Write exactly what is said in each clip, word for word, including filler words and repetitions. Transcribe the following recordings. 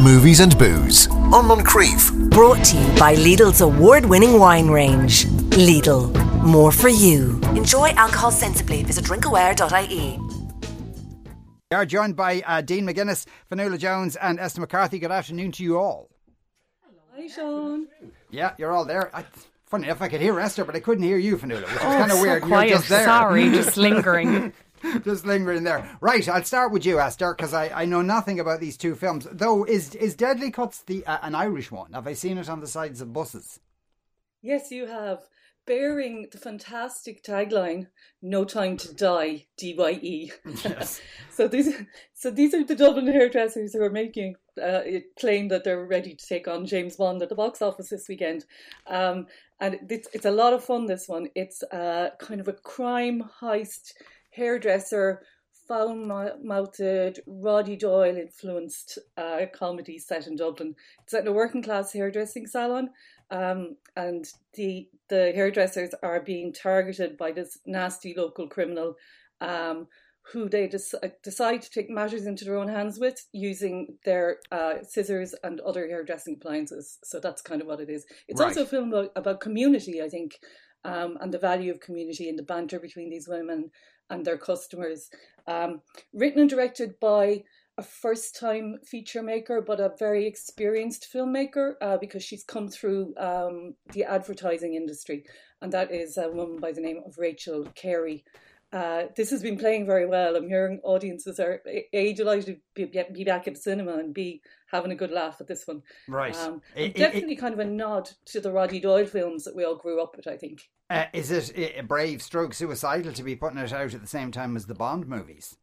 Movies and Booze on Moncrief. Brought to you by Lidl's award-winning wine range. Lidl, more for you. Enjoy alcohol sensibly. Visit drinkaware dot I E. We are joined by uh, Dean McGuinness, Fionnuala Jones and Esther McCarthy. Good afternoon to you all. Hi, Sean. Yeah, you're all there. I, funny enough, I could hear Esther, but I couldn't hear you, Fionnuala, which is Oh, kind of so weird. quiet. You're just there. Sorry, just lingering. Just lingering there. Right, I'll start with you, Esther, because I, I know nothing about these two films. Though, is is Deadly Cuts the uh, an Irish one? Have I seen it on the sides of buses? Yes, you have. Bearing the fantastic tagline, "No Time to Die," D Y E. Yes. so these, so these are the Dublin hairdressers who are making uh, it claim that they're ready to take on James Bond at the box office this weekend. Um, and it's, it's a lot of fun, this one. It's uh, kind of a crime heist hairdresser, foul-mouthed, Roddy Doyle-influenced uh, comedy set in Dublin. It's at a working-class hairdressing salon, um, and the the hairdressers are being targeted by this nasty local criminal um, who they des- decide to take matters into their own hands with, using their uh, scissors and other hairdressing appliances. So that's kind of what it is. It's Right. also a film about, about community, I think, um, and the value of community and the banter between these women and their customers. Um, written and directed by a first-time feature maker, but a very experienced filmmaker, uh, because she's come through um, the advertising industry, and that is a woman by the name of Rachel Carey. Uh, this has been playing very well. I'm hearing audiences are A, delighted to be, be back at the cinema, and B, having a good laugh at this one. Right. Um, It- it- definitely kind of a nod to the Roddy Doyle films that we all grew up with, I think. Uh, is it a brave stroke suicidal to be putting it out at the same time as the Bond movies?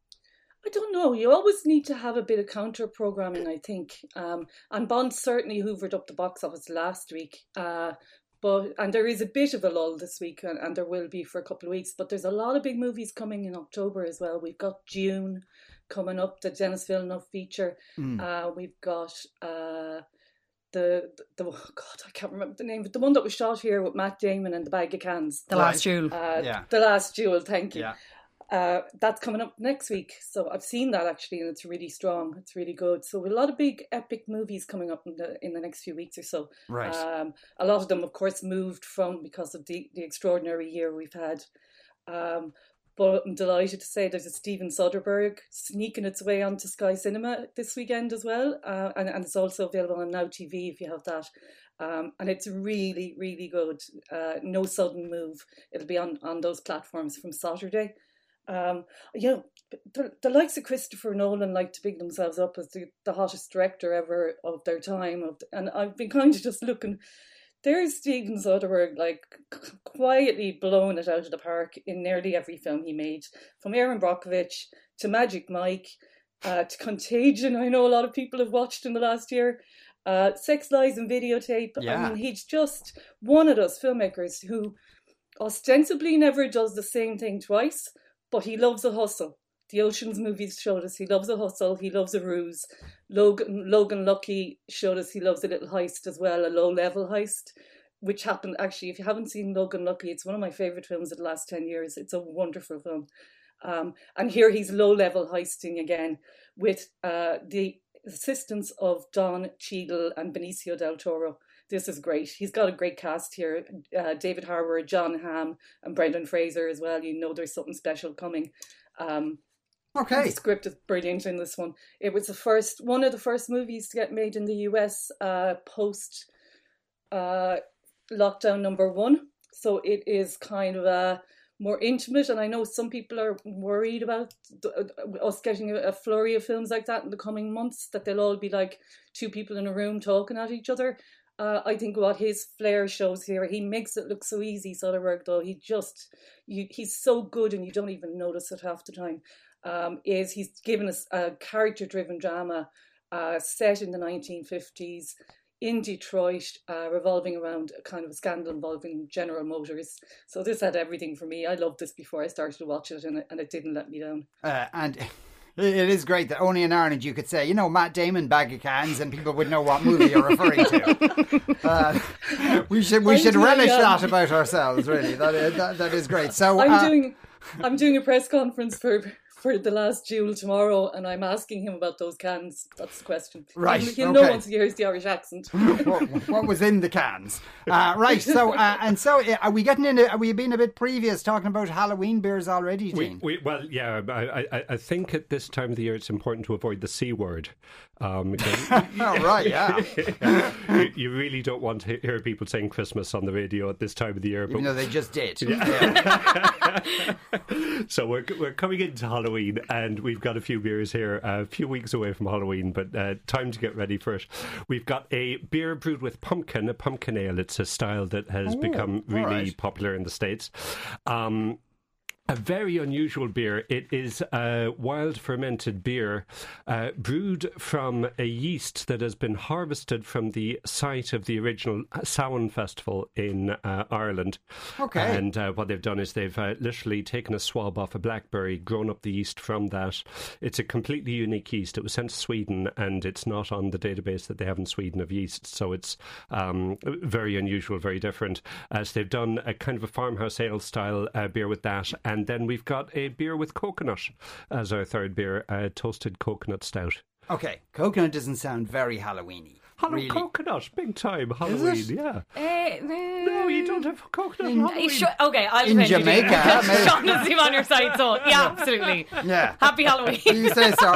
I don't know. You always need to have a bit of counter programming, I think. Um, and Bond certainly hoovered up the box office last week. Uh, but and there is a bit of a lull this week, and, and there will be for a couple of weeks. But there's a lot of big movies coming in October as well. We've got June coming up, the Denis Villeneuve feature. Mm. Uh, we've got uh, the, the, the, oh God, I can't remember the name, but the one that was shot here with Matt Damon and the bag of cans. The Last Duel. Uh, Yeah. The Last Duel, thank you. Yeah. Uh, that's coming up next week. So I've seen that actually, and it's really strong. It's really good. So a lot of big epic movies coming up in the in the next few weeks or so. Right. Um, a lot of them, of course, moved from because of the, the extraordinary year we've had. Um, but I'm delighted to say there's a Steven Soderbergh sneaking its way onto Sky Cinema this weekend as well. Uh, and, and it's also available on Now T V if you have that. Um, and it's really, really good. Uh, no sudden move. It'll be on, on those platforms from Saturday. Um, you know, the, the likes of Christopher Nolan like to big themselves up as the, the hottest director ever of their time. Of the, and I've been kind of just looking, there's Steven Soderbergh like c- quietly blowing it out of the park in nearly every film he made. From Aaron Brockovich to Magic Mike uh, to Contagion, I know a lot of people have watched in the last year. Uh, Sex, Lies and Videotape. Yeah. I mean, he's just one of those filmmakers who ostensibly never does the same thing twice, but he loves a hustle. The Ocean's movies showed us he loves a hustle, he loves a ruse. Logan, Logan Lucky showed us he loves a little heist as well, a low-level heist, which happened, actually, if you haven't seen Logan Lucky, it's one of my favourite films of the last ten years. It's a wonderful film. Um, and here he's low-level heisting again with uh, the assistance of Don Cheadle and Benicio del Toro. This is great. He's got a great cast here. Uh, David Harbour, John Hamm, and Brendan Fraser as well. You know there's something special coming. Um, Okay. The script is brilliant in this one. It was the first, one of the first movies to get made in the U S uh, post uh, lockdown number one. So it is kind of a more intimate, and I know some people are worried about the, us getting a, a flurry of films like that in the coming months, that they'll all be like two people in a room talking at each other. Uh, I think what his flair shows here, he makes it look so easy, Soderbergh, though. He just, you, he's so good and you don't even notice it half the time. Um, is he's given us a character-driven drama uh, set in the nineteen fifties in Detroit, uh, revolving around a kind of a scandal involving General Motors. So this had everything for me. I loved this before I started to watch it, and it, and it didn't let me down. Uh, and it is great that only in Ireland you could say, you know, Matt Damon, bag of cans, and people would know what movie you're referring to. Uh, we should we I'm should doing, relish um, that about ourselves. Really, that is, that, that is great. So I'm uh, doing I'm doing a press conference for for the last duel tomorrow, and I'm asking him about those cans. That's the question. Right, He'll, he'll okay. know once he hears the Irish accent. what, what was in the cans? Uh, right. So uh, and so, uh, are we getting into? Are we being a bit previous talking about Halloween beers already, Dean? We, we, well, yeah. I, I, I think at this time of the year it's important to avoid the C word. Um, oh right, yeah. you, you really don't want to hear people saying Christmas on the radio at this time of the year. Even but though they just did. Yeah. So we're we're coming into Halloween, and we've got a few beers here, a few weeks away from Halloween, but uh, time to get ready for it. We've got a beer brewed with pumpkin, a pumpkin ale. It's a style that has Ooh, become really right. popular in the States. Um, A very unusual beer. It is a wild fermented beer uh, brewed from a yeast that has been harvested from the site of the original Samhain Festival in uh, Ireland. Okay. And uh, what they've done is they've uh, literally taken a swab off a blackberry, grown up the yeast from that. It's a completely unique yeast. It was sent to Sweden, and it's not on the database that they have in Sweden of yeast. So it's um, very unusual, very different. Uh, so they've done a kind of a farmhouse ale style uh, beer with that. And And then we've got a beer with coconut as our third beer, a toasted coconut stout. Okay, coconut doesn't sound very Halloweeny. Hello, really. coconut, big time Halloween, it? yeah. Uh, No, you don't have coconut on Halloween. Sure, okay, I'll In defend you, Jamaica, Dean. maybe. Sean and Steve on your side, so yeah, absolutely. Yeah. Happy Halloween. You say so.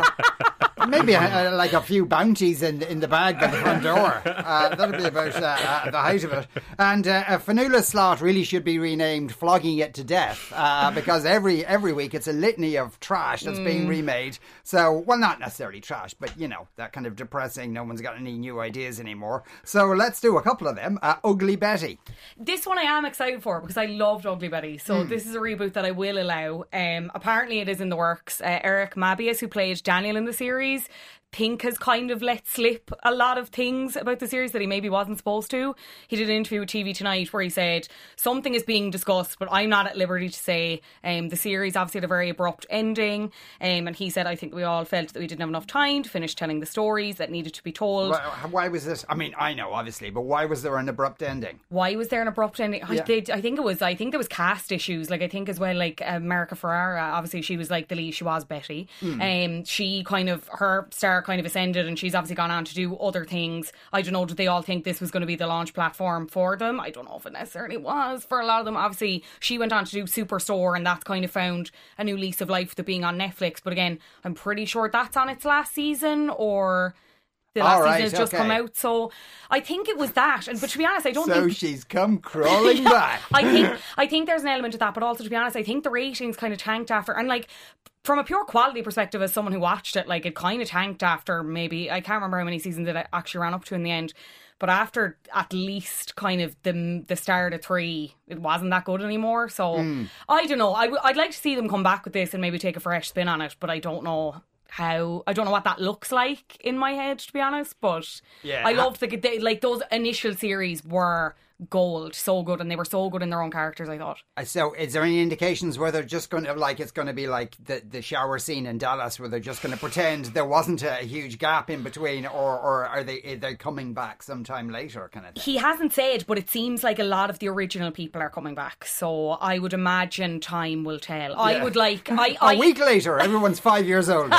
Maybe uh, like a few bounties in in the bag by the front door. Uh, that'll be about uh, uh, the height of it. And uh, uh, Fanula Slot really should be renamed Flogging It to Death uh, because every every week it's a litany of trash that's Mm. being remade. So, well, not necessarily trash, but you know, that kind of depressing. No one's got any new ideas anymore. So let's do a couple of them. Uh, Ugly Betty. This one I am excited for because I loved Ugly Betty. So this is a reboot that I will allow. Um, apparently it is in the works. Uh, Eric Mabius, who played Daniel in the series, think has kind of let slip a lot of things about the series that he maybe wasn't supposed to. He did an interview with T V Tonight where he said something is being discussed, but I'm not at liberty to say. Um, the series obviously had a very abrupt ending, um, and he said, I think we all felt that we didn't have enough time to finish telling the stories that needed to be told. Why, why was this? I mean, I know obviously, but why was there an abrupt ending? Why was there an abrupt ending? I, Yeah. they, I think it was. I think there was cast issues. Like I think as well, like America Ferrara. Obviously, she was like the lead. She was Betty. Um, she kind of her star kind of ascended, and she's obviously gone on to do other things. I don't know. Did they all think this was going to be the launch platform for them? I don't know if it necessarily was for a lot of them. Obviously, she went on to do Superstore, and that's kind of found a new lease of life with it being on Netflix. But again, I'm pretty sure that's on its last season or. The last All right, season has just okay. come out, so I think it was that. And but to be honest, I don't So think she's come crawling back. I think I think there's an element of that, but also to be honest, I think the ratings kind of tanked after, and like from a pure quality perspective, as someone who watched it, like it kind of tanked after maybe I can't remember how many seasons it actually ran up to in the end, but after at least kind of the the start of three, it wasn't that good anymore. So Hmm. I don't know. I w- I'd like to see them come back with this and maybe take a fresh spin on it, but I don't know. How I don't know what that looks like in my head, to be honest, but Yeah. I loved the they, like those initial series were gold, so good, and they were so good in their own characters. I thought. Uh, So, is there any indications where they're just going to, like, it's going to be like the, the shower scene in Dallas, where they're just going to pretend there wasn't a huge gap in between, or, or are they are they coming back sometime later, kind of thing? He hasn't said, but it seems like a lot of the original people are coming back. So I would imagine time will tell. I Yeah. would like I, A I week later, everyone's five years older.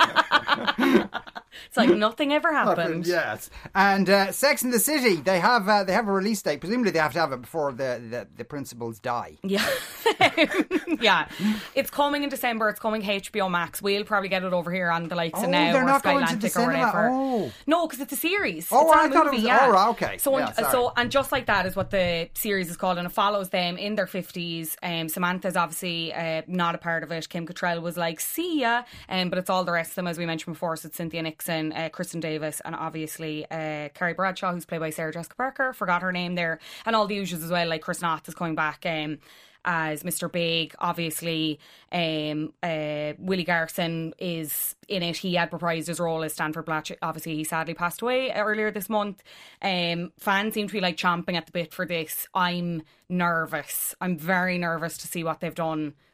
it's like nothing ever happened. Yes, and uh, Sex and the City, they have uh, they have a release date. Presumably, they have to have it before the the, the principals die. Yeah. Yeah. It's coming in December. It's coming H B O Max. We'll probably get it over here on the likes Oh, of Now they're or not going to Skylantic the or cinema. whatever. Oh. No, because it's a series. Oh, it's not I a thought it movie, was- yeah. oh, right, okay. So, Yeah, and, sorry. so, and just like that is what the series is called, and it follows them in their fifties. Um, Samantha's obviously uh, not a part of it. Kim Cattrall was like, see ya. Um, but it's all the rest of them, as we mentioned before. So it's Cynthia Nixon, uh, Kristen Davis, and obviously uh, Carrie Bradshaw, who's played by Sarah Jessica Parker. Forgot her name there. And all the usuals as well, like Chris Knott is coming back. Um, as Mister Big, obviously, um, uh, Willie Garson is in it. He had reprised his role as Stanford Blatch. Obviously, he sadly passed away earlier this month. Um, fans seem to be like chomping at the bit for this. I'm nervous. I'm very nervous to see what they've done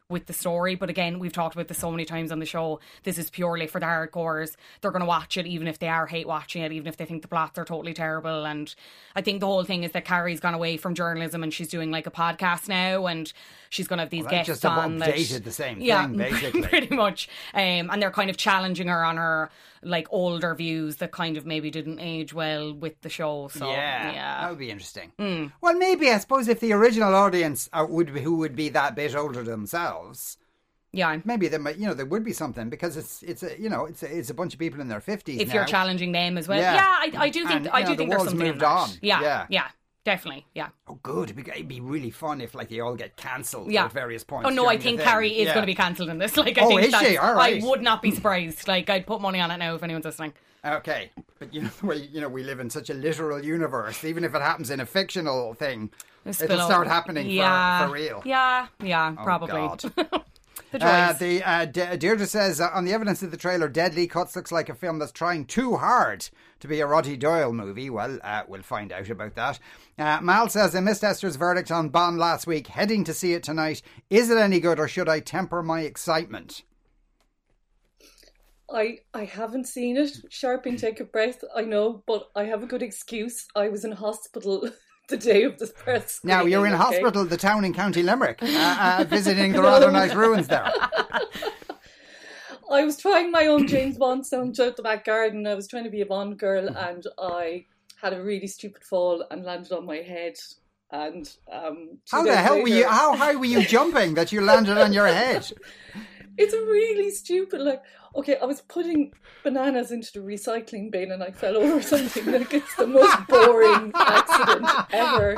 with the story. But again, we've talked about this so many times on the show. This is purely for the hardcores. They're going to watch it even if they are hate watching it, even if they think the plots are totally terrible. And I think the whole thing is that Carrie's gone away from journalism and she's doing like a podcast now, and she's going to have these well, guests just on. Updated that, the same yeah, thing, basically. pretty much. Um, and they're kind of challenging her on her like older views that kind of maybe didn't age well with the show. So yeah, yeah. that would be interesting. Mm. Well, maybe I suppose if the original audience are, would be, who would be that bit older themselves, yeah, maybe there might, you know, there would be something, because it's it's a you know it's a, it's a bunch of people in their fifties. If now. you're challenging them as well, Yeah. yeah, I, I do think And, I you do know, think the there's world's something in moved that. on. Yeah, Yeah. yeah, definitely, yeah. Oh, good! It'd be, it'd be really fun if like they all get cancelled Yeah. at various points. Oh no, I during the think thing. Carrie is Yeah. going to be cancelled in this. Like, I Oh, think is that's, she? All right. I would not be surprised. Like, I'd put money on it now if anyone's listening. Okay, but you know the way you know we live in such a literal universe. Even if it happens in a fictional thing, Spill it'll over. start happening yeah. for, for real. Yeah, yeah, Oh, probably. God. The joys. Uh, the uh, De- Deirdre says uh, on the evidence of the trailer, Deadly Cuts looks like a film that's trying too hard to be a Roddy Doyle movie. Well, uh, we'll find out about that. Uh, Mal says, I missed Esther's verdict on Bond last week. Heading to see it tonight. Is it any good, or should I temper my excitement? I I haven't seen it. Sharping, take a breath. I know, but I have a good excuse. I was in hospital the day of the press. Now, you're in okay? hospital, the town in County Limerick, uh, uh, visiting the rather nice ruins there. I was trying my own James Bond sound out the back garden. I was trying to be a Bond girl, and I had a really stupid fall and landed on my head. And um, two How the days hell were later- you? How high were you jumping that you landed on your head? It's really stupid. Like, okay, I was putting bananas into the recycling bin and I fell over something. Like, it's the most boring accident ever.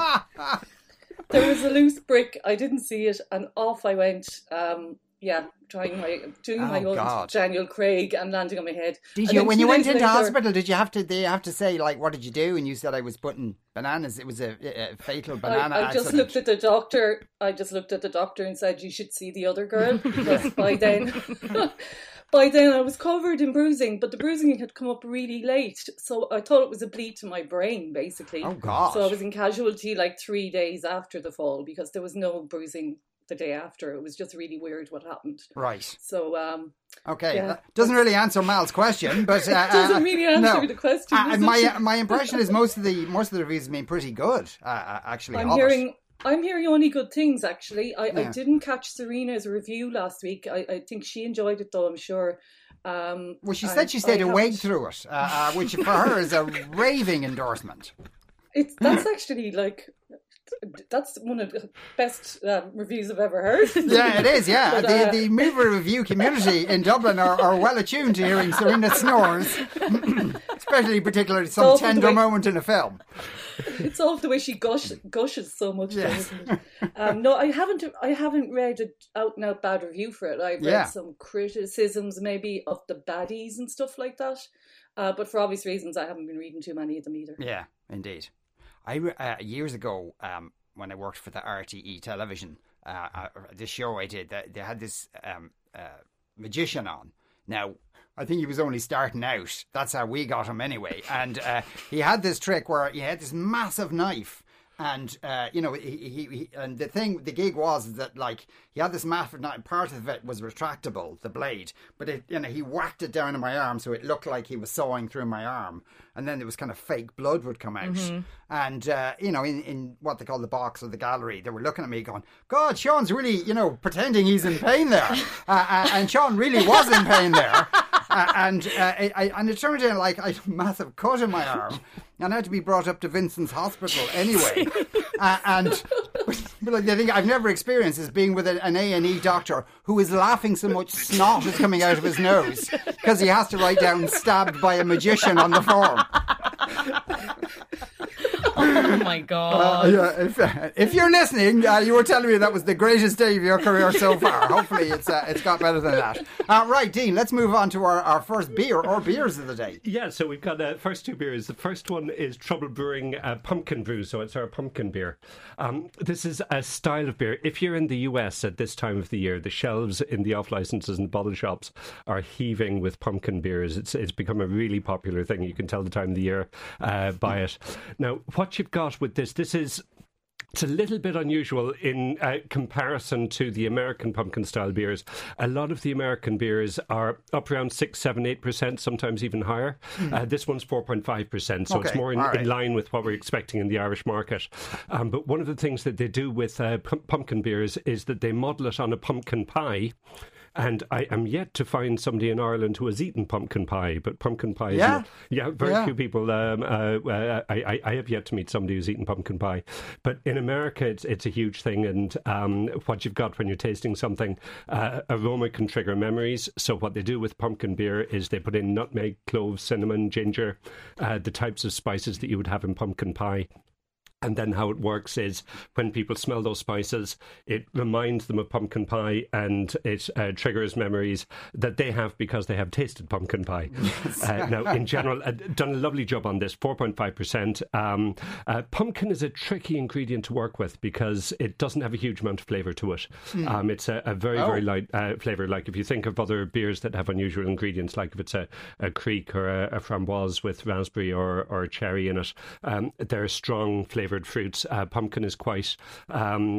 There was a loose brick. I didn't see it, and off I went. Um, yeah, trying my doing Oh, my own God. Daniel Craig and landing on my head. Did And you, then when two you went days into later- hospital, did you have to, they have to say, like, what did you do? And you said I was putting bananas. It was a, a fatal banana I, I just accident. looked at the doctor. I just looked at the doctor and said, "You should see the other girl." Because by then, by then I was covered in bruising, but the bruising had come up really late, so I thought it was a bleed to my brain, basically. Oh, gosh. So I was in casualty like three days after the fall because there was no bruising the day after. It was just really weird what happened. Right. So, um, Okay. Yeah. That doesn't really answer Mal's question, but uh, it doesn't uh, really answer no. the question. Uh, does my it? my impression is most of the most of the reviews have been pretty good. Uh, uh, actually, I'm of it. hearing. I'm hearing only good things, actually. I, Yeah. I didn't catch Serena's review last week. I, I think she enjoyed it, though, I'm sure. Um, Well, she and said she stayed I awake haven't- through it, uh, uh, which for her is a raving endorsement. It's that's actually like that's one of the best uh, reviews I've ever heard. Yeah, it is. Yeah, But, uh, the the movie review community in Dublin are, are well attuned to hearing Serena snores, especially particularly some So for the tender way- moment in a film. It's all the way she gush, gushes so much. though, Yes. isn't it? Um, no, I haven't. I haven't read an out and out bad review for it. I've read Yeah. some criticisms, maybe of the baddies and stuff like that. Uh, but for obvious reasons, I haven't been reading too many of them either. Yeah, indeed. I re- uh, years ago, um, when I worked for the R T E television, uh, uh, the show I did, they, they had this um, uh, magician on. Now, I think he was only starting out. That's how we got him anyway. And uh, he had this trick where he had this massive knife. And, uh, you know, he, he, he, and the thing, the gig was that, like, he had this massive knife, part of it was retractable, the blade, but it, you know, he whacked it down in my arm so it looked like he was sawing through my arm. And then there was kind of fake blood would come out. Mm-hmm. And, uh, you know, in, in what they call the box or the gallery, they were looking at me going, God, Sean's really, you know, pretending he's in pain there. uh, uh, and Sean really was in pain there. Uh, and uh, I, I, and it turned out like I had a massive cut in my arm, and I had to be brought up to Vincent's Hospital anyway. uh, and but like the thing I've never experienced is being with a, an A and E doctor who is laughing so much snot is coming out of his nose because he has to write down "stabbed by a magician" on the form. Oh my god. Uh, yeah, if, uh, if you're listening, uh, you were telling me that was the greatest day of your career so far. Hopefully it's uh, it's got better than that. Uh, right, Dean, let's move on to our, our first beer or beers of the day. Yeah, so we've got the uh, first two beers. The first one is Trouble Brewing uh, Pumpkin Brew, so it's our pumpkin beer. Um, this is a style of beer. If you're in the U S at this time of the year, the shelves in the off-licenses and bottle shops are heaving with pumpkin beers. It's it's become a really popular thing. You can tell the time of the year uh, by it. Now, what you've got with this, this is It's a little bit unusual in uh, comparison to the American pumpkin-style beers. A lot of the American beers are up around six, seven, eight percent, sometimes even higher. Mm. Uh, this one's four point five percent, so okay. it's more in, right. in line with what we're expecting in the Irish market. Um, but one of the things that they do with uh, p- pumpkin beers is that they model it on a pumpkin pie. And I am yet to find somebody in Ireland who has eaten pumpkin pie, but pumpkin pie is... Yeah, not, yeah very yeah. few people... Um, uh, uh, I, I have yet to meet somebody who's eaten pumpkin pie. But in America, it's it's a huge thing. And um, what you've got when you're tasting something, uh, aroma can trigger memories. So what they do with pumpkin beer is they put in nutmeg, cloves, cinnamon, ginger, uh, the types of spices that you would have in pumpkin pie. And then how it works is when people smell those spices, it reminds them of pumpkin pie and it uh, triggers memories that they have because they have tasted pumpkin pie. Yes. Uh, now, in general, uh, done a lovely job on this, four point five percent. Um, uh, pumpkin is a tricky ingredient to work with because it doesn't have a huge amount of flavour to it. Mm. Um, it's a, a very, oh. very light uh, flavour. Like if you think of other beers that have unusual ingredients, like if it's a, a Creek or a, a Framboise with raspberry or, or cherry in it, um, they're strong flavoured fruits. Uh, pumpkin is quite um,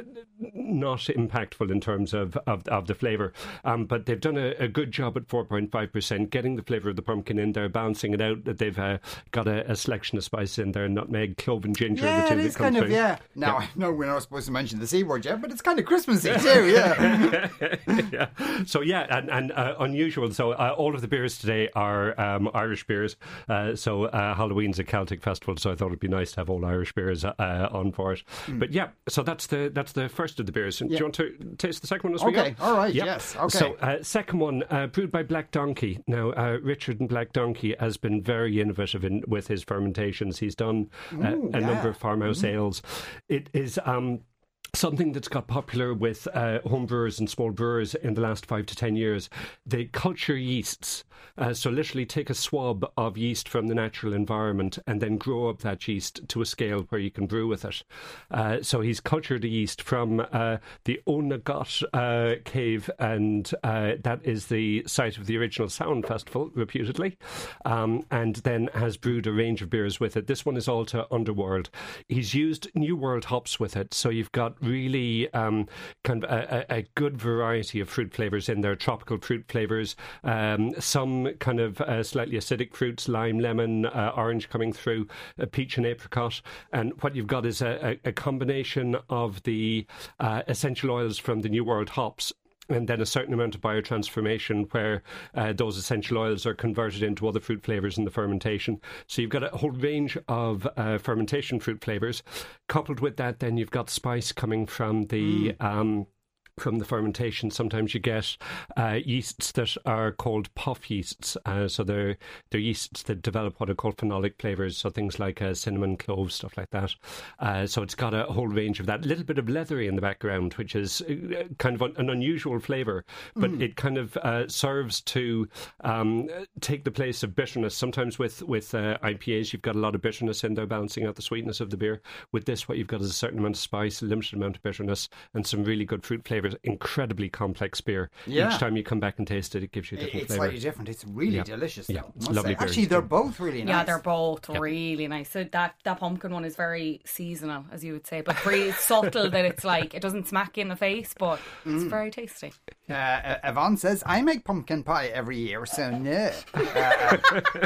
not impactful in terms of, of, of the flavour, um, but they've done a, a good job at four point five percent getting the flavour of the pumpkin in there, balancing it out. That they've uh, got a, a selection of spices in there, nutmeg, clove and ginger. Yeah, the two it is that come kind through. of, yeah. Now, yeah. I know we're not supposed to mention the C word yet, but it's kind of Christmassy too, yeah. yeah. So, yeah, and, and uh, unusual. So, uh, all of the beers today are um, Irish beers. Uh, so, uh, Halloween's a Celtic festival, so I thought it'd be nice to have all Irish beers uh, on for it. Mm. But yeah, so that's the that's the first of the beers. Yeah. Do you want to taste the second one as we go? Okay, all right, yep. yes, okay. So, uh, second one, uh, brewed by Black Donkey. Now, uh, Richard and Black Donkey has been very innovative in, with his fermentations. He's done uh, Ooh, a yeah. number of farmhouse mm. ales. It is... Um, something that's got popular with uh, home brewers and small brewers in the last five to ten years. They culture yeasts. Uh, so literally take a swab of yeast from the natural environment and then grow up that yeast to a scale where you can brew with it. Uh, so he's cultured the yeast from uh, the Onagot uh, cave, and uh, that is the site of the original Sound Festival, reputedly, um, and then has brewed a range of beers with it. This one is Alta Underworld. He's used New World hops with it, so you've got really um, kind of a, a good variety of fruit flavours in there, tropical fruit flavours, um, some kind of uh, slightly acidic fruits, lime, lemon, uh, orange coming through, uh, peach and apricot. And what you've got is a, a, a combination of the uh, essential oils from the New World hops, and then a certain amount of biotransformation where uh, those essential oils are converted into other fruit flavours in the fermentation. So you've got a whole range of uh, fermentation fruit flavours. Coupled with that, then you've got spice coming from the... Mm. Um, from the fermentation. Sometimes you get uh, yeasts that are called puff yeasts. Uh, so they're, they're yeasts that develop what are called phenolic flavours, so things like uh, cinnamon, cloves, stuff like that. Uh, so it's got a whole range of that. A little bit of leathery in the background, which is uh, kind of an unusual flavour, but mm. it kind of uh, serves to um, take the place of bitterness. Sometimes with, with uh, I P As, you've got a lot of bitterness in there, balancing out the sweetness of the beer. With this, what you've got is a certain amount of spice, a limited amount of bitterness, and some really good fruit flavours. Incredibly complex beer. Yeah. Each time you come back and taste it, it gives you a different it's flavour. It's slightly different. It's really yeah. delicious. Yeah, though, lovely beer. Actually, they're both really nice. Yeah, they're both yeah. really nice. So that, that pumpkin one is very seasonal, as you would say, but very subtle that it's like, it doesn't smack you in the face, but it's mm. very tasty. Uh, Yvonne says, I make pumpkin pie every year, so no. Uh,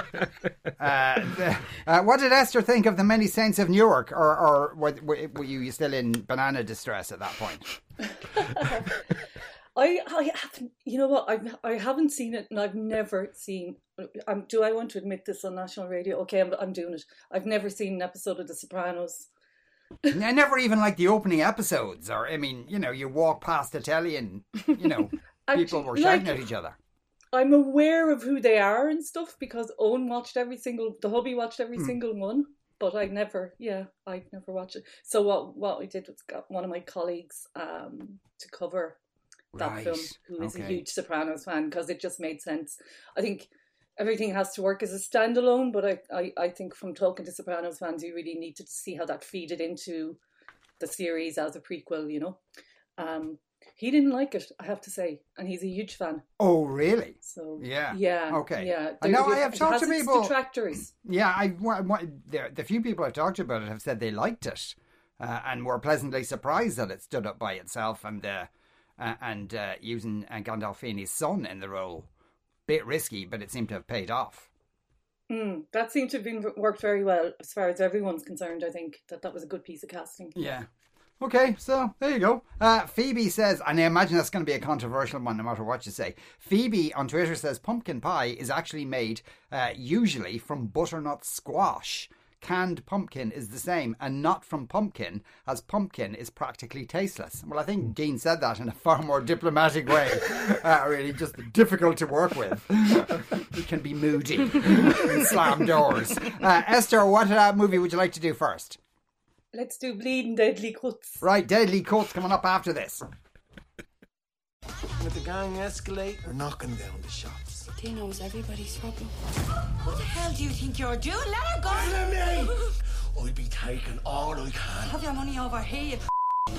uh, the, uh, what did Esther think of the many saints of Newark? Or, or were, were you still in banana distress at that point? I, I haven't, you know what, I I haven't seen it, and I've never seen, um, do I want to admit this on national radio? Okay, I'm, I'm doing it. I've never seen an episode of The Sopranos. I never even like the opening episodes, or, I mean, you know, you walk past the telly and, you know, people were shouting like, at each other. I'm aware of who they are and stuff, because Owen watched every single, the hubby watched every mm. single one. But I never, yeah, I never watched it. So what what we did was got one of my colleagues um, to cover that right. film, who is okay. a huge Sopranos fan, because it just made sense. I think everything has to work as a standalone, but I, I, I think from talking to Sopranos fans, you really need to see how that feeded into the series as a prequel, you know. Um, he didn't like it, I have to say, and he's a huge fan. Oh, really? So yeah, yeah, okay. Yeah, I know I have talked to people. Detractors. Yeah, I the, the few people I've talked to about it have said they liked it. uh, and were pleasantly surprised that it stood up by itself, and uh, uh, and uh, using uh, Gandolfini's son in the role. Bit risky, but it seemed to have paid off. Mm, that seemed to have been worked very well as far as everyone's concerned. I think that that was a good piece of casting. Yeah. Okay, so there you go. Uh, Phoebe says, and I imagine that's going to be a controversial one no matter what you say. Phoebe on Twitter says pumpkin pie is actually made uh, usually from butternut squash. Canned pumpkin is the same, and not from pumpkin, as pumpkin is practically tasteless. Well, I think Dean said that in a far more diplomatic way. Uh, really just difficult to work with. He can be moody and slam doors. Uh, Esther, what uh, movie would you like to do first? Let's do Bleeding Deadly Cuts. Right, Deadly Cuts coming up after this. With the gang escalate, we're knocking down the shops. Dino's everybody's trouble. What the hell do you think you're doing? Let her go! Let me! I'll be taking all I can. Have your money over here, you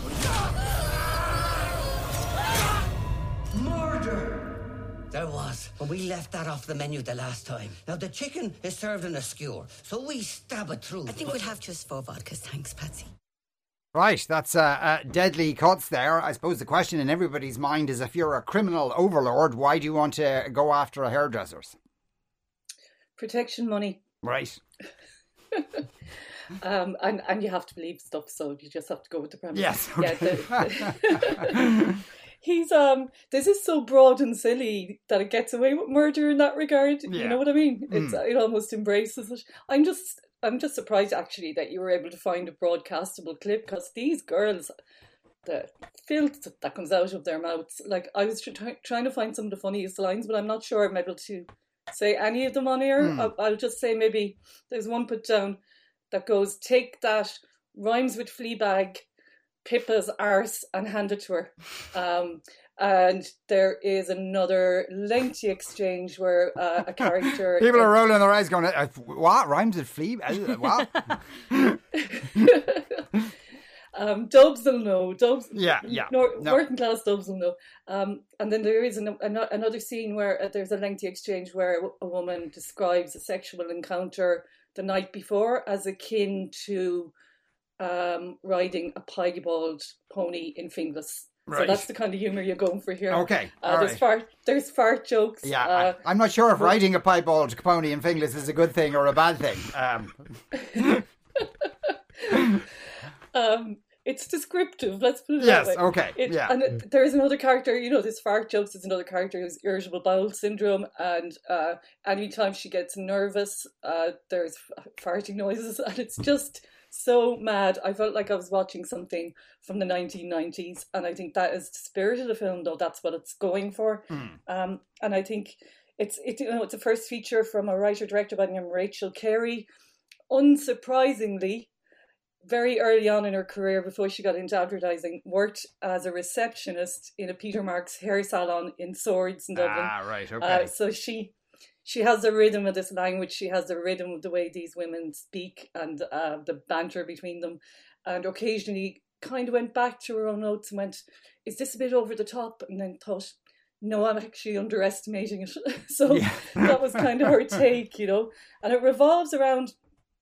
Murder! There was, but we left that off the menu the last time. Now, the chicken is served in a skewer, so we stab it through. I think we'll have just four vodkas, thanks, Patsy. Right, that's uh, uh, Deadly Cuts there. I suppose the question in everybody's mind is, if you're a criminal overlord, why do you want to go after a hairdresser's? Protection money. Right. um, and, and you have to believe stuff, so you just have to go with the premise. Yes. Okay. Yeah, the, the he's um. This is so broad and silly that it gets away with murder in that regard. Yeah. You know what I mean? It's Mm. it almost embraces it. I'm just I'm just surprised actually that you were able to find a broadcastable clip, because these girls, the filth that comes out of their mouths. Like, I was try- trying to find some of the funniest lines, but I'm not sure I'm able to say any of them on air. Mm. I'll, I'll just say maybe there's one put down that goes, "Take that," rhymes with Fleabag, Pippa's arse, and hand it to her. Um, and there is another lengthy exchange where uh, a character... People are rolling their eyes going, uh, what? Rhymes with flea? Uh, What? um, Dubs will know. Dubs, Yeah, yeah. nor- No. Working class Dubs will know. Um, and then there is an, an, another scene where uh, there's a lengthy exchange where a woman describes a sexual encounter the night before as akin to um, riding a piebald pony in Finglas. So Right. that's the kind of humour you're going for here. Okay, Uh, all there's right. fart. There's fart jokes. Yeah, Uh, I, I'm not sure if riding a piebald pony in Finglas is a good thing or a bad thing. Um, um, it's descriptive. Let's put it Yes, that way. okay, It- yeah. And it, there is another character. You know, this fart jokes is another character who's irritable bowel syndrome, and uh, anytime she gets nervous, uh, there's f- farting noises, and it's just so mad. I felt like I was watching something from the nineteen nineties, and I think that is the spirit of the film, though that's what it's going for. Um, and I think it's it you know it's a first feature from a writer director by the name of Rachel Carey. Unsurprisingly, very early on in her career, before she got into advertising, worked as a receptionist in a Peter Marks hair salon in Swords in Dublin. ah, right, okay. Uh, so she she has the rhythm of this language. She has the rhythm of the way these women speak, and uh, the banter between them. And occasionally kind of went back to her own notes and went, is this a bit over the top? And then thought, no, I'm actually underestimating it. So Yeah. that was kind of her take, you know. And it revolves around,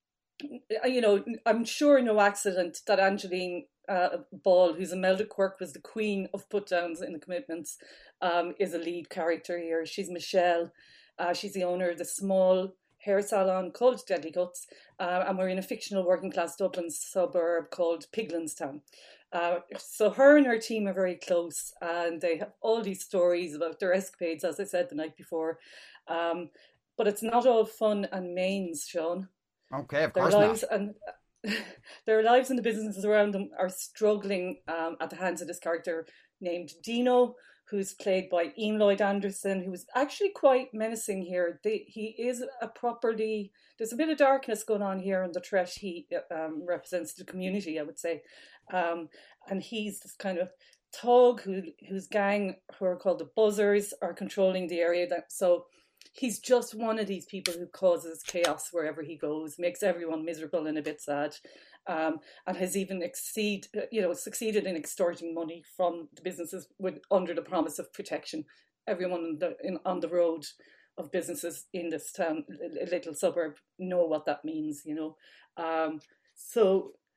you know, I'm sure no accident that Angeline uh, Ball, who's Imelda Quirk, was the queen of put-downs in The Commitments, um, is a lead character here. She's Michelle. Uh, she's the owner of the small hair salon called Deadly Cuts, uh, and we're in a fictional working-class Dublin suburb called Piglinstown. Uh, so her and her team are very close, and they have all these stories about their escapades, as I said the night before. Um, but it's not all fun and mains, Sean. Okay, of Their course lives not. and their lives and the businesses around them are struggling um, at the hands of this character named Dino, who's played by Ian Lloyd Anderson, who is actually quite menacing here. They, he is a properly... There's a bit of darkness going on here in the threat he um, represents to the community, I would say. Um, and he's this kind of thug who, whose gang, who are called the Buzzers, are controlling the area. That So he's just one of these people who causes chaos wherever he goes, makes everyone miserable and a bit sad. Um, and has even exceed, you know, succeeded in extorting money from the businesses with under the promise of protection. Everyone in the, in, on the road of businesses in this town, little suburb, know what that means, you know. Um, so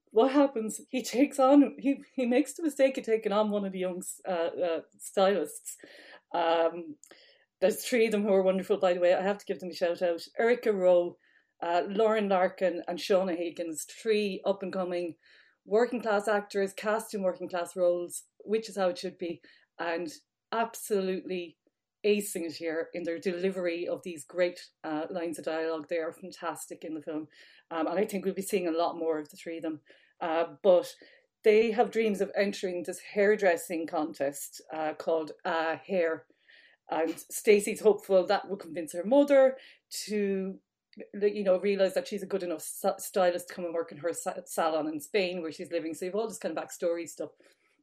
what happens? He takes on, he, he makes the mistake of taking on one of the young uh, uh, stylists. Um, there's three of them who are wonderful, by the way. I have to give them a shout out. Erica Rowe, uh, Lauren Larkin and Shauna Higgins, three up and coming working class actors cast in working class roles, which is how it should be, and absolutely acing it here in their delivery of these great uh, lines of dialogue. They are fantastic in the film, um, and I think we'll be seeing a lot more of the three of them. Uh, but they have dreams of entering this hairdressing contest uh, called uh, Hair, and Stacey's hopeful that will convince her mother to, you know, realise that she's a good enough stylist to come and work in her salon in Spain where she's living. So you've all this kind of backstory stuff.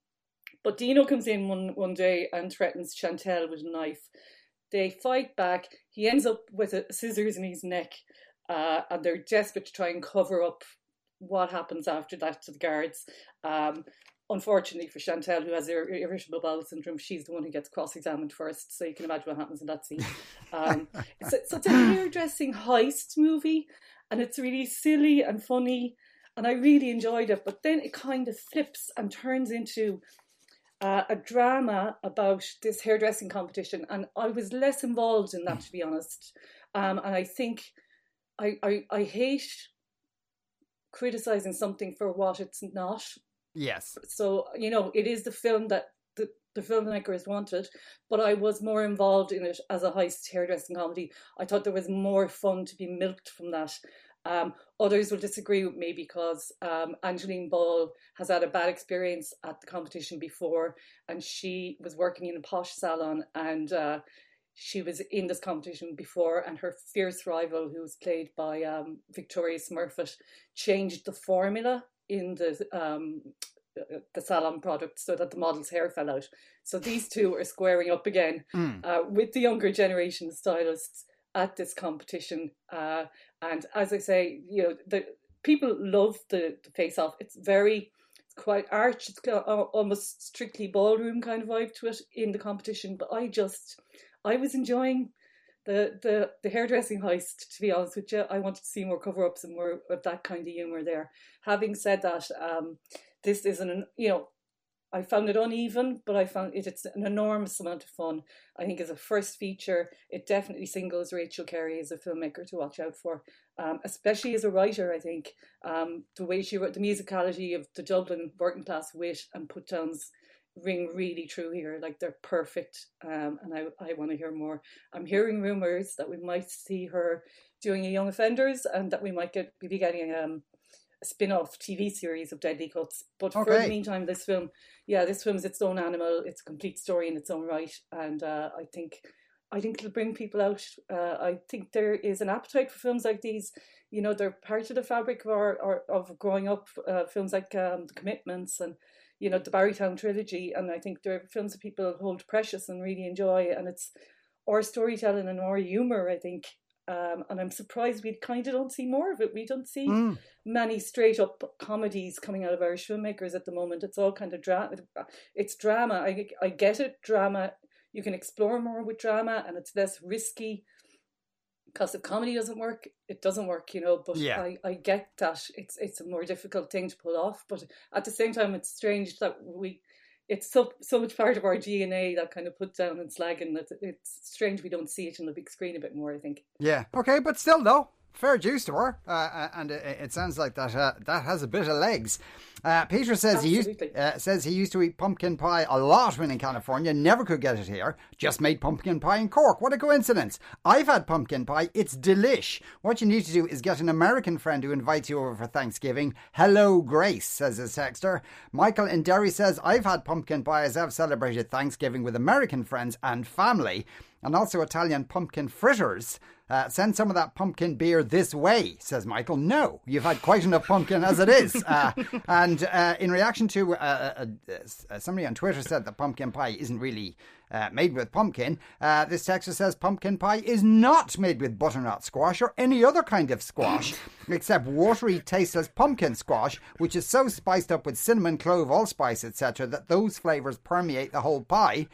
But Dino comes in one, one day and threatens Chantel with a knife. They fight back. He ends up with a scissors in his neck, uh, and they're desperate to try and cover up what happens after that to the guards. Um, unfortunately for Chantel, who has irritable bowel syndrome, she's the one who gets cross-examined first, so you can imagine what happens in that scene. Um, it's, a, so it's a hairdressing heist movie, and it's really silly and funny, and I really enjoyed it, but then it kind of flips and turns into uh, a drama about this hairdressing competition, and I was less involved in that, to be honest. Um, and I think I, I, I hate criticising something for what it's not. Yes. So, you know, it is the film that the, the filmmakers wanted, but I was more involved in it as a heist hairdressing comedy. I thought there was more fun to be milked from that. Um, others will disagree with me because um, Angeline Ball has had a bad experience at the competition before, and she was working in a posh salon, and uh, she was in this competition before, and her fierce rival, who was played by um, Victoria Smurfett, changed the formula in the um, the salon product so that the model's hair fell out. So these two are squaring up again mm. uh, with the younger generation stylists at this competition. Uh, and as I say, you know, the people love the, the Face Off. It's very, it's quite arch. It's got almost Strictly Ballroom kind of vibe to it in the competition. But I just, I was enjoying the the the hairdressing heist, to be honest with you. I wanted to see more cover-ups and more of that kind of humour there. Having said that, um, this is an, you know, I found it uneven, but I found it, it's an enormous amount of fun. I think as a first feature, it definitely singles Rachel Carey as a filmmaker to watch out for, um, especially as a writer. I think um, the way she wrote, the musicality of the Dublin working class wit and put downs ring really true here. Like, they're perfect, um, and I, I want to hear more. I'm hearing rumours that we might see her doing a Young Offenders, and that we might get be getting um, a spin-off T V series of Deadly Cuts. But okay. For the meantime, this film, yeah, this film's its own animal. It's a complete story in its own right, and uh, I think I think it'll bring people out. Uh, I think there is an appetite for films like these. You know, they're part of the fabric of our, our of growing up. Uh, films like um, The Commitments and, you know, the Barrytown trilogy, and I think they're films that people hold precious and really enjoy, and it's our storytelling and our humour, I think. Um, and I'm surprised we kind of don't see more of it. We don't see mm. many straight up comedies coming out of Irish filmmakers at the moment. It's all kind of drama. It's drama. I, I get it, drama. You can explore more with drama, and it's less risky. Because if comedy doesn't work, it doesn't work, you know. But yeah. I, I get that it's it's a more difficult thing to pull off. But at the same time, it's strange that we, it's so so much part of our D N A, that kind of put down and slagging, that it's strange we don't see it on the big screen a bit more, I think. Yeah. Okay, but still though, fair dues to her, uh, and it, it sounds like that uh, that has a bit of legs. Uh, Peter says he used uh, says he used to eat pumpkin pie a lot when in California, never could get it here. Just made pumpkin pie in Cork. What a coincidence! I've had pumpkin pie. It's delish. What you need to do is get an American friend who invites you over for Thanksgiving. Hello, Grace, says his texter. Michael in Derry says I've had pumpkin pie as I've celebrated Thanksgiving with American friends and family, and also Italian pumpkin fritters. Uh, send some of that pumpkin beer this way, says Michael. No, you've had quite enough pumpkin as it is. Uh, and uh, in reaction to uh, uh, uh, somebody on Twitter said that pumpkin pie isn't really uh, made with pumpkin, uh, this texter says pumpkin pie is not made with butternut squash or any other kind of squash, except watery, tasteless pumpkin squash, which is so spiced up with cinnamon, clove, allspice, et cetera, that those flavours permeate the whole pie.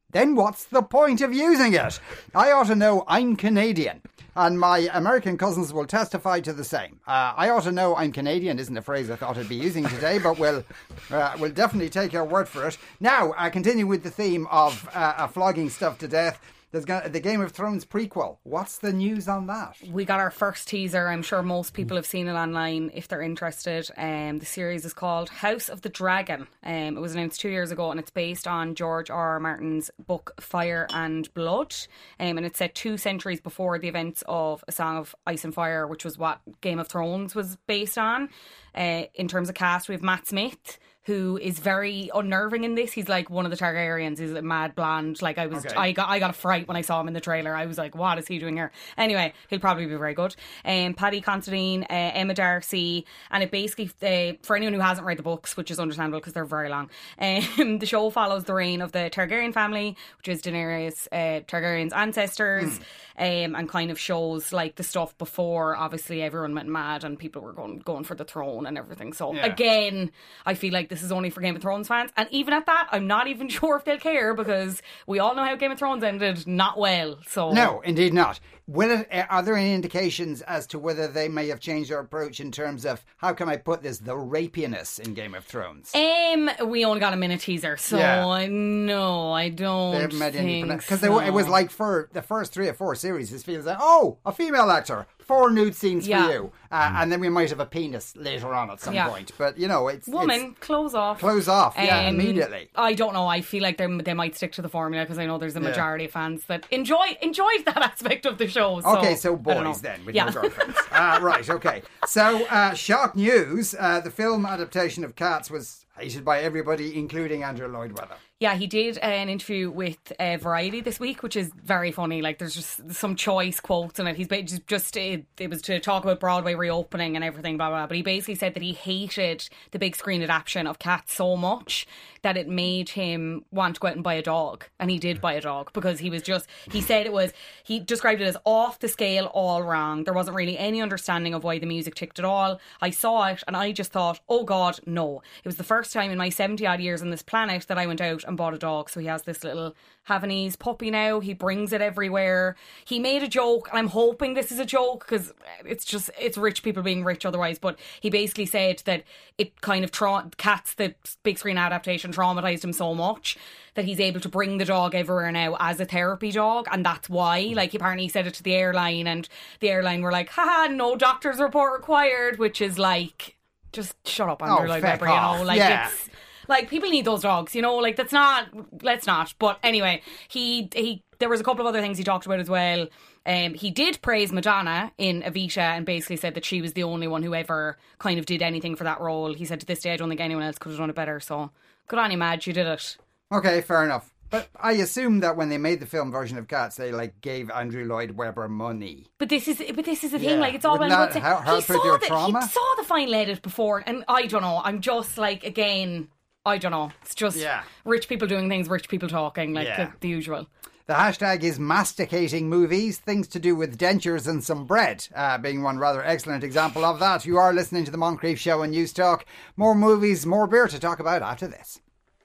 then what's the point of using it? I ought to know I'm Canadian. And my American cousins will testify to the same. Uh, I ought to know I'm Canadian isn't a phrase I thought I'd be using today, but we'll, uh, we'll definitely take your word for it. Now, I uh, continue with the theme of uh, uh, flogging stuff to death. There's gonna, the Game of Thrones prequel. What's the news on that? We got our first teaser. I'm sure most people have seen it online if they're interested. Um, the series is called House of the Dragon. Um, it was announced two years ago and it's based on George R R. Martin's book Fire and Blood. Um, and it's set two centuries before the events of A Song of Ice and Fire, which was what Game of Thrones was based on. Uh, in terms of cast, we have Matt Smith, who is very unnerving in this. He's like one of the Targaryens. He's a mad blonde. Like I was, okay. I got, I got a fright when I saw him in the trailer. I was like, what is he doing here? Anyway, he'll probably be very good. Um, Paddy Considine, uh, Emma Darcy, and it basically, uh, for anyone who hasn't read the books, which is understandable because they're very long, um, the show follows the reign of the Targaryen family, which is Daenerys uh, Targaryen's ancestors, mm. um, and kind of shows like the stuff before. Obviously, everyone went mad and people were going going for the throne and everything. So yeah. again, I feel like this is only for Game of Thrones fans, and even at that I'm not even sure if they'll care, because we all know how Game of Thrones ended not well. So no, indeed not. Will it, are there any indications as to whether they may have changed their approach in terms of, how can I put this, the rapiness in Game of Thrones? Um, we only got a minute teaser, so yeah. no, I don't they haven't made think any because so. It was like for the first three or four series, it feels like, oh, a female actor, four nude scenes yeah. for you, uh, and then we might have a penis later on at some yeah. point. But you know, it's woman it's, close off, close off, yeah, um, immediately. I don't know. I feel like they they might stick to the formula because I know there's a majority yeah. of fans that enjoy enjoyed that aspect of the show. So. Okay, so boys then with yeah. your girlfriends. uh, right, okay. So, uh, shock news. Uh, the film adaptation of Cats was hated by everybody, including Andrew Lloyd Webber. Yeah, he did an interview with uh, Variety this week, which is very funny. Like, there's just some choice quotes in it. He's just, just it, it was to talk about Broadway reopening and everything, blah, blah, blah. But he basically said that he hated the big screen adaptation of Cats so much that it made him want to go out and buy a dog. And he did buy a dog because he was just, he said it was, he described it as off the scale, all wrong. There wasn't really any understanding of why the music ticked at all. I saw it and I just thought, oh God, no. It was the first time in my seventy odd years on this planet that I went out and bought a dog. So he has this little Havanese puppy now. He brings it everywhere. He made a joke, and I'm hoping this is a joke because it's just, it's rich people being rich otherwise, but he basically said that it kind of, tra- Cats, the big screen adaptation, traumatised him so much that he's able to bring the dog everywhere now as a therapy dog, and that's why, like, apparently he said it to the airline, and the airline were like, haha, no doctor's report required, which is like, just shut up, Andrew Lloyd Webber, you know, like yeah. it's like, people need those dogs, you know, like, that's not, let's not. But anyway, he, he, there was a couple of other things he talked about as well. Um, he did praise Madonna in Evita and basically said that she was the only one who ever kind of did anything for that role. He said, to this day, I don't think anyone else could have done it better. So, good on you, Madge, you did it. Okay, fair enough. But I assume that when they made the film version of Cats, they like gave Andrew Lloyd Webber money. But this is, but this is the thing. Yeah. Like, it's all Wouldn't well. That help, help with your the, trauma? He saw the final edit before, and I don't know. I'm just like, again, I don't know. It's just yeah. rich people doing things, rich people talking, like yeah. the, the usual. The hashtag is masticating movies, things to do with dentures and some bread, uh, being one rather excellent example of that. You are listening to the Moncrief Show on News Talk. More movies, more beer to talk about after this.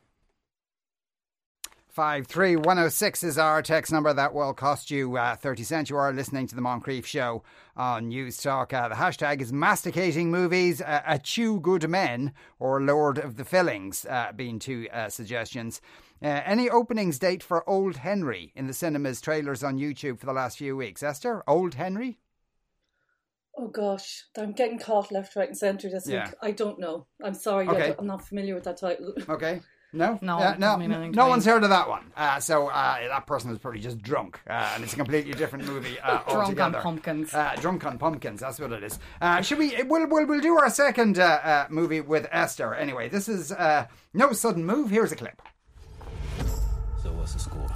five three one oh six is our text number. That will cost you uh, thirty cents. You are listening to the Moncrief Show on News Talk. Uh, the hashtag is masticating movies, uh, a chew good men, or Lord of the Fillings, uh, being two uh, suggestions. Uh, any openings date for Old Henry in the cinemas? Trailers on YouTube for the last few weeks. Esther, Old Henry? Oh gosh, I'm getting caught left, right and centre this yeah. week. I don't know. I'm sorry, okay. I'm not familiar with that title. Okay. No, no, uh, no, no, no one's heard of that one. Uh, so uh, that person is probably just drunk, uh, and it's a completely different movie uh, drunk altogether. on pumpkins. Uh, drunk on pumpkins. That's what it is. Uh, should we? We'll, we'll we'll do our second uh, uh, movie with Esther. Anyway, this is uh, No Sudden Move. Here's a clip. So what's the score?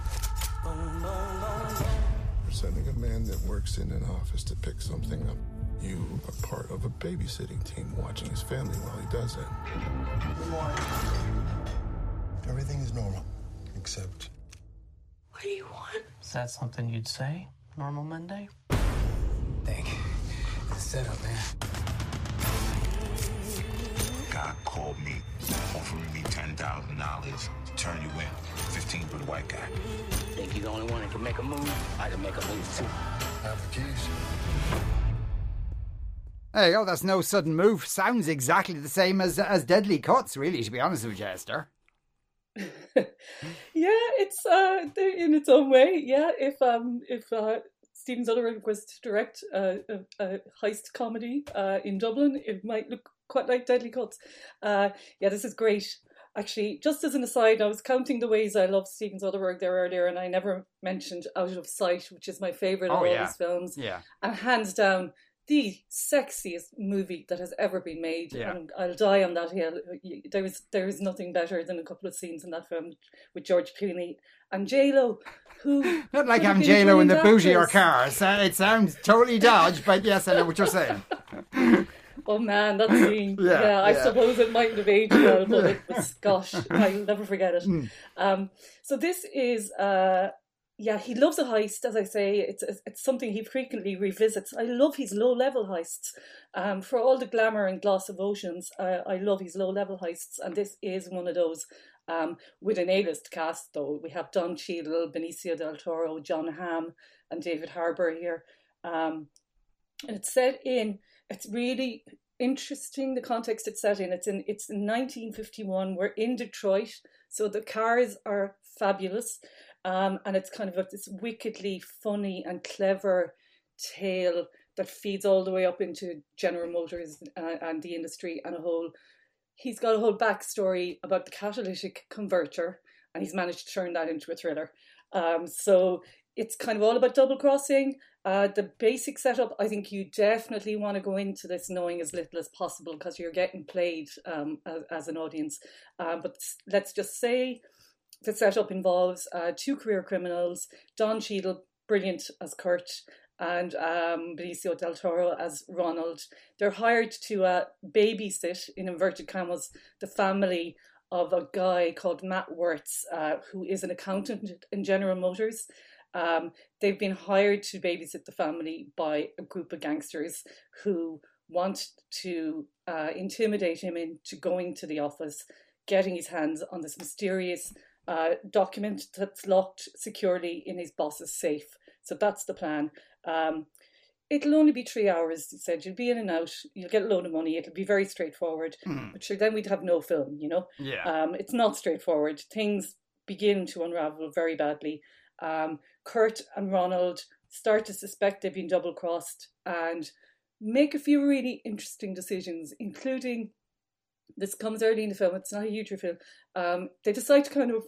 We're sending a man that works in an office to pick something up. You are part of a babysitting team watching his family while he does it. Good morning. Everything is normal, except... What do you want? Is that something you'd say? Normal Monday? Thank you. It's set up, man. God called me, offering me ten thousand dollars to turn you in. fifty teamed with a white guy. Think you're the only one that can make a move? I can make a move too. Have the keys. Hey, oh, that's no sudden move. Sounds exactly the same as as Deadly Cuts, really, to be honest with you, Esther. Yeah, it's uh, in its own way. Yeah, if um, if uh, Steven Soderbergh was to direct uh, a, a heist comedy uh, in Dublin, it might look quite like Deadly Cuts. Uh, yeah, this is great. Actually, just as an aside, I was counting the ways I love Steven Soderbergh there earlier, and I never mentioned Out of Sight, which is my favourite Oh, of all yeah. his films. Yeah. And hands down, the sexiest movie that has ever been made. Yeah. And I'll die on that hill. There is there is nothing better than a couple of scenes in that film with George Clooney and J-Lo, who... Not like could have having been a J-Lo in the brilliant boot of your actress. car. It sou- It sounds totally dodged, but yes, I know what you're saying. Oh man, that scene. Yeah, yeah, I yeah. suppose it mightn't have aged well, but it was, gosh, I'll never forget it. Mm. Um, so this is, uh, yeah, he loves a heist, as I say. It's it's something he frequently revisits. I love his low-level heists. Um, for all the glamour and gloss of Oceans, uh, I love his low-level heists, and this is one of those. Um, with an A-list cast, though. We have Don Cheadle, Benicio del Toro, John Hamm, and David Harbour here. Um, and it's set in... It's really interesting, the context it's set in. It's in it's in nineteen fifty-one. We're in Detroit, so the cars are fabulous. Um, and it's kind of like this wickedly funny and clever tale that feeds all the way up into General Motors uh, and the industry and a whole... He's got a whole backstory about the catalytic converter, and he's managed to turn that into a thriller. Um, so it's kind of all about double crossing. Uh, the basic setup, I think you definitely want to go into this knowing as little as possible because you're getting played um, as, as an audience. Uh, but let's just say the setup involves uh, two career criminals, Don Cheadle, brilliant as Kurt, and um, Benicio del Toro as Ronald. They're hired to uh, babysit, in inverted commas, the family of a guy called Matt Wirtz, uh, who is an accountant in General Motors. Um, they've been hired to babysit the family by a group of gangsters who want to uh, intimidate him into going to the office, getting his hands on this mysterious uh, document that's locked securely in his boss's safe. So that's the plan. Um, it'll only be three hours, he said. You'll be in and out. You'll get a load of money. It'll be very straightforward. Mm. But sure, then we'd have no film, you know? Yeah. Um, it's not straightforward. Things begin to unravel very badly. Um, Kurt and Ronald start to suspect they've been double-crossed and make a few really interesting decisions, including, this comes early in the film, it's not a huge reveal, um, they decide to kind of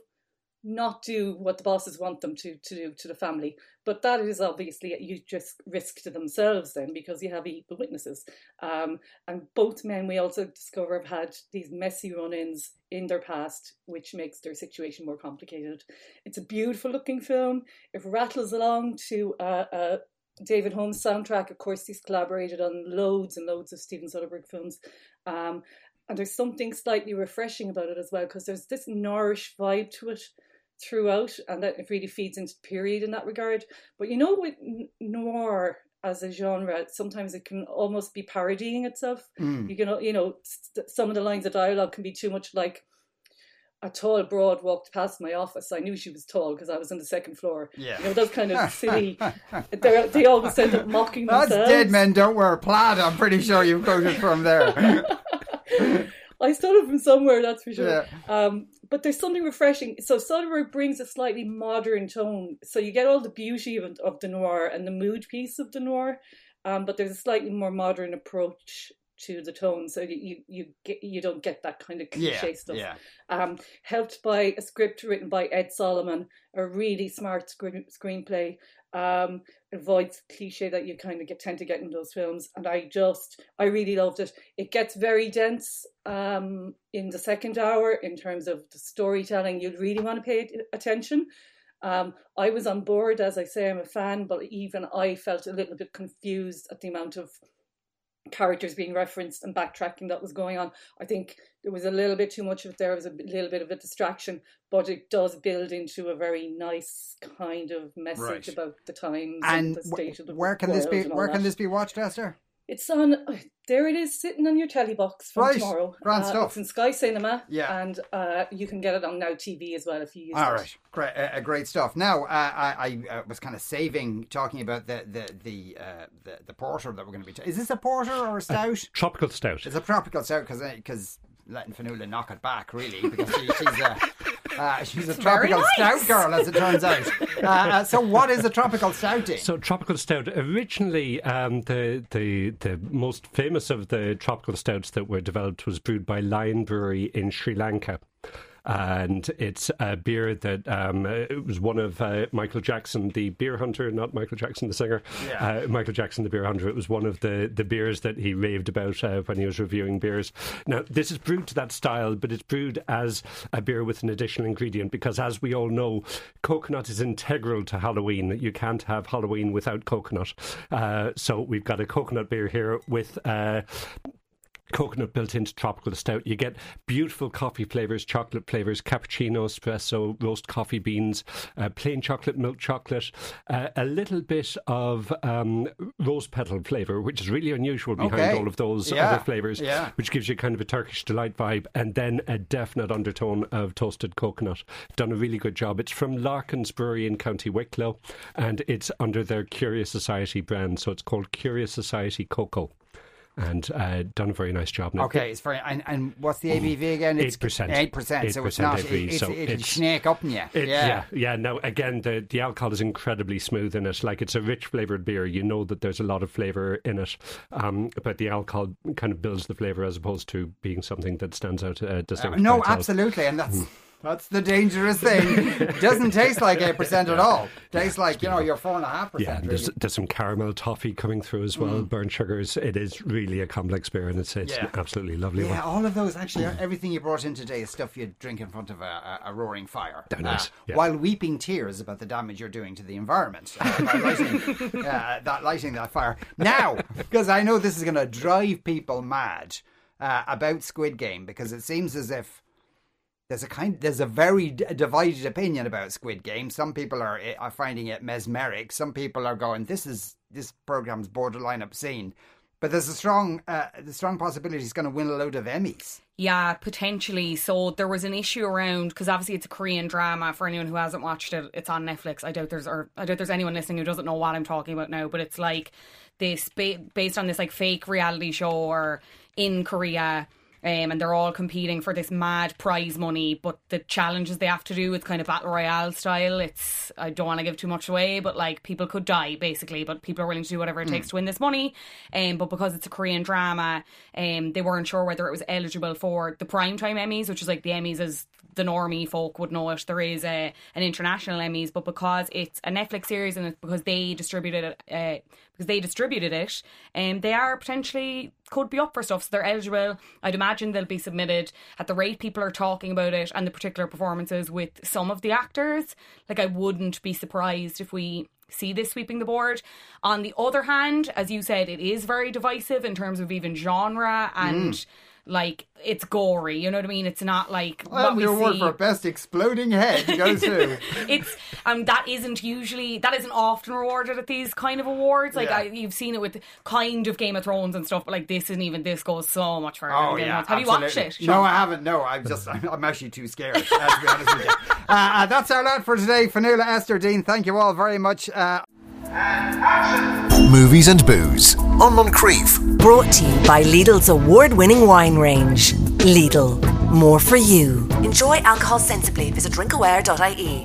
not do what the bosses want them to, to do to the family. But that is obviously a huge risk, risk to themselves then, because you have equal witnesses. Um, and both men, we also discover, have had these messy run-ins in their past, which makes their situation more complicated. It's a beautiful looking film. It rattles along to uh, uh, David Holmes' soundtrack. Of course, he's collaborated on loads and loads of Steven Soderbergh films. Um, and there's something slightly refreshing about it as well, because there's this noirish vibe to it throughout, and that it really feeds into the period in that regard. But you know, with noir as a genre, sometimes it can almost be parodying itself. Mm. You can, you know, st- some of the lines of dialogue can be too much like, a tall broad walked past my office. I knew she was tall because I was on the second floor. Yeah. You know, those kind of silly, they always end up mocking That's themselves. Dead Men Don't Wear Plaid. I'm pretty sure you've quoted from there. I stole it from somewhere, that's for sure. Yeah. Um, but there's something refreshing. So Soderbergh brings a slightly modern tone. So you get all the beauty of, of the noir and the mood piece of the noir, um, but there's a slightly more modern approach to the tone, so you you you, get, you don't get that kind of cliche yeah, stuff. Yeah. Um, helped by a script written by Ed Solomon, a really smart screen, screenplay. Um, avoids cliche that you kind of get tend to get in those films, and I just I really loved it. It gets very dense um, in the second hour in terms of the storytelling. You'd really want to pay attention. Um, I was on board, as I say, I'm a fan, but even I felt a little bit confused at the amount of characters being referenced and backtracking that was going on. I think there was a little bit too much of it there. It was a little bit of a distraction, but it does build into a very nice kind of message right. about the times and and the state of the where can this be world and all where can that. this be watched, Esther? It's on, there it is, sitting on your telly box from right. tomorrow. Grand uh, stuff. It's in Sky Cinema, yeah. and uh, you can get it on Now T V as well if you use All it. All right, great, uh, great stuff. Now, uh, I, I uh, was kind of saving, talking about the the the, uh, the, the porter that we're going to be... T- is this a porter or a stout? Uh, tropical stout. It's a tropical stout, because because letting Fionnuala knock it back, really, because she, she's a... Uh, she's a tropical nice. stout girl, as it turns out. Uh, uh, so, what is a tropical stout? So, tropical stout. Originally, um, the the the most famous of the tropical stouts that were developed was brewed by Lion Brewery in Sri Lanka. And it's a beer that um, it was one of uh, Michael Jackson, the beer hunter, not Michael Jackson, the singer. Yeah. Uh, Michael Jackson, the beer hunter. It was one of the, the beers that he raved about uh, when he was reviewing beers. Now, this is brewed to that style, but it's brewed as a beer with an additional ingredient because, as we all know, coconut is integral to Halloween. You can't have Halloween without coconut. Uh, so we've got a coconut beer here with... Uh, coconut built into tropical stout. You get beautiful coffee flavours, chocolate flavours, cappuccino, espresso, roast coffee beans, uh, plain chocolate, milk chocolate, uh, a little bit of um, rose petal flavour, which is really unusual behind okay. all of those yeah. other flavours, yeah. which gives you kind of a Turkish delight vibe, and then a definite undertone of toasted coconut. Done a really good job. It's from Larkin's Brewery in County Wicklow, and it's under their Curious Society brand, so it's called Curious Society Cocoa. And uh, done a very nice job now. Okay, it's very. And, and what's the A B V again? It's eight percent. Eight percent. So it's not. A B V, it's, so it'll it's, snake up in you. It, yeah. yeah, yeah. No, again, the the alcohol is incredibly smooth in it. Like, it's a rich flavoured beer. You know that there's a lot of flavour in it, um, but the alcohol kind of builds the flavour as opposed to being something that stands out. Uh, uh, no, absolutely, and that's. Mm. That's the dangerous thing. It doesn't taste like eight percent at all. Tastes like, you know, you're four point five percent. Yeah, really. there's, there's some caramel toffee coming through as well, mm. burnt sugars. It is really a complex beer, and it's, it's yeah. an absolutely lovely yeah, one. Yeah, all of those, actually, everything you brought in today is stuff you'd drink in front of a, a, a roaring fire. Oh, nice. uh, yeah. While weeping tears about the damage you're doing to the environment uh, by lighting, uh, that, lighting that fire. Now, because I know this is going to drive people mad uh, about Squid Game, because it seems as if There's a kind, there's a very d- divided opinion about Squid Game. Some people are are finding it mesmeric. Some people are going, "This is this program's borderline obscene." But there's a strong, uh, the strong possibility it's going to win a load of Emmys. Yeah, potentially. So there was an issue around, because obviously it's a Korean drama. For anyone who hasn't watched it, it's on Netflix. I doubt there's, or I doubt there's anyone listening who doesn't know what I'm talking about now. But it's like this ba- based on this like fake reality show or in Korea. Um, and they're all competing for this mad prize money, but the challenges they have to do, it's kind of battle royale style. It's, I don't want to give too much away, but like people could die basically, but people are willing to do whatever it mm. takes to win this money. Um, but because it's a Korean drama, um, they weren't sure whether it was eligible for the Primetime Emmys, which is like the Emmys as the normie folk would know it. There is a, an international Emmys, but because it's a Netflix series and it's because they distributed it, uh, because they distributed it, and um, they are potentially could be up for stuff, so they're eligible. I'd imagine they'll be submitted. At the rate people are talking about it and the particular performances with some of the actors, like I wouldn't be surprised if we see this sweeping the board. On the other hand, as you said, it is very divisive in terms of even genre and mm. like it's gory, you know what I mean? It's not like well, what we your see. Award for best exploding head goes to. It's um that isn't usually that isn't often rewarded at these kind of awards. Like yeah. I, you've seen it with kind of Game of Thrones and stuff, but like this isn't even. This goes so much further. Oh than Game yeah, of Thrones. Have absolutely. you watched it? Sean? No, I haven't. No, I'm just I'm, I'm actually too scared. Uh, to be honest with you. Uh, uh, that's our lot for today. Fionnuala, Esther, Dean, thank you all very much. Uh, Movies and Booze on Moncrief. Brought to you by Lidl's award-winning wine range. Lidl, more for you. Enjoy alcohol sensibly. Visit drinkaware dot I E.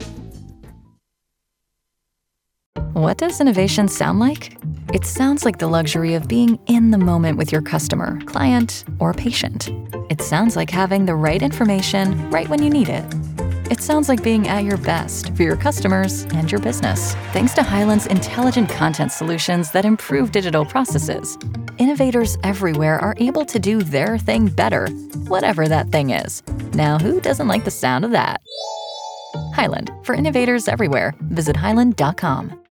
What does innovation sound like? It sounds like the luxury of being in the moment with your customer, client, or patient. It sounds like having the right information right when you need it. It sounds like being at your best for your customers and your business. Thanks to Hyland's intelligent content solutions that improve digital processes, innovators everywhere are able to do their thing better, whatever that thing is. Now, who doesn't like the sound of that? Hyland, for innovators everywhere. Visit hyland dot com.